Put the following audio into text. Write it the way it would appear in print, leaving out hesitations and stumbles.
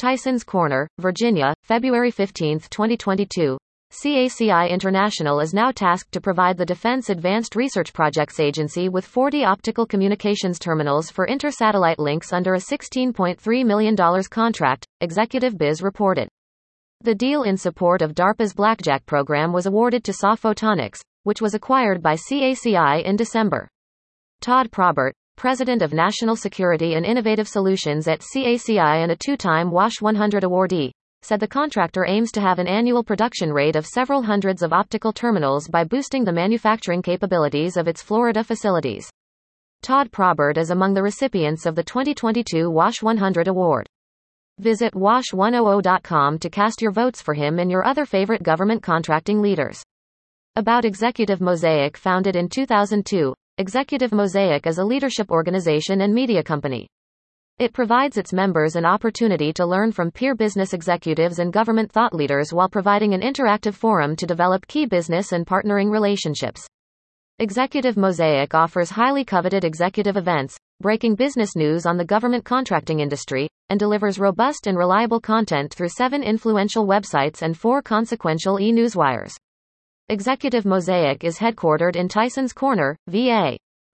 Tysons Corner, Virginia, February 15, 2022. CACI International is now tasked to provide the Defense Advanced Research Projects Agency with 40 optical communications terminals for inter-satellite links under a $16.3 million contract, Executive Biz reported. The deal in support of DARPA's Blackjack program was awarded to SAW Photonics, which was acquired by CACI in December. Todd Probert, President of National Security and Innovative Solutions at CACI and a two-time WASH 100 awardee, said the contractor aims to have an annual production rate of several hundreds of optical terminals by boosting the manufacturing capabilities of its Florida facilities. Todd Probert is among the recipients of the 2022 WASH 100 award. Visit wash100.com to cast your votes for him and your other favorite government contracting leaders. About Executive Mosaic. Founded in 2002, Executive Mosaic is a leadership organization and media company. It provides its members an opportunity to learn from peer business executives and government thought leaders while providing an interactive forum to develop key business and partnering relationships. Executive Mosaic offers highly coveted executive events, breaking business news on the government contracting industry, and delivers robust and reliable content through 7 influential websites and 4 consequential e-newswires. Executive Mosaic is headquartered in Tysons Corner, VA.